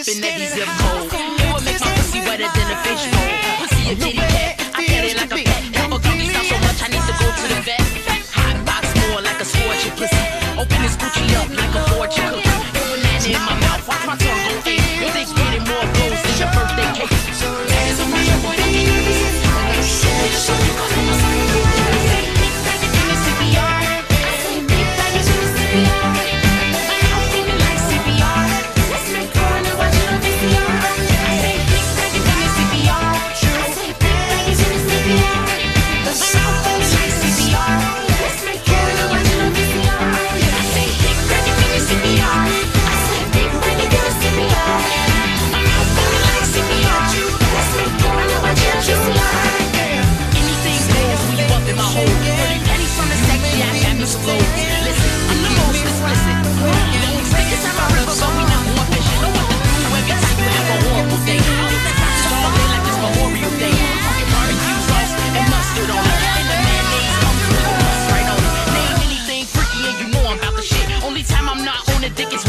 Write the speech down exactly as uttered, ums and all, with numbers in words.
in every zip code. It would make my pussy wetter than a fish bowl. Pussy a kitty cat, I pet it like a pet. Never got me sound so much, I need to go to the vet. Hot box more like a scorching pussy. Open this Gucci up like a fortune cookie. Put banana in my mouth, watch my tongue go in. Your dick's getting more goals than your birthday cake. There's so much more than you so you call me my son. I say big faggot in the C P R. I say big faggot in the C P R. My house feeling like C P R. Let's make porn and watch it on V C R. I say big faggot in the C P R. I say big faggot in the C P R. The South feeling like C P R. Let's make porn and watch it on V C R. I say big faggot in the C P R. I say big faggot in the C P R. My house feeling like C P R. Let's make porn and watch it on V C R. Anything goes when you up in my hole. Thirty pennies from the section, I got me some clothes. Listen, I'm the most explicit. Don't stick it to my river, but we not more fishing. Know what to do every time you have a horrible day. All the time all day like it's Memorial Day. Talking barbecue sauce and mustard on it. And the mayonnaise comes with a must right on it. Name anything freaky and you know I'm about the shit. Only time I'm not on the dick is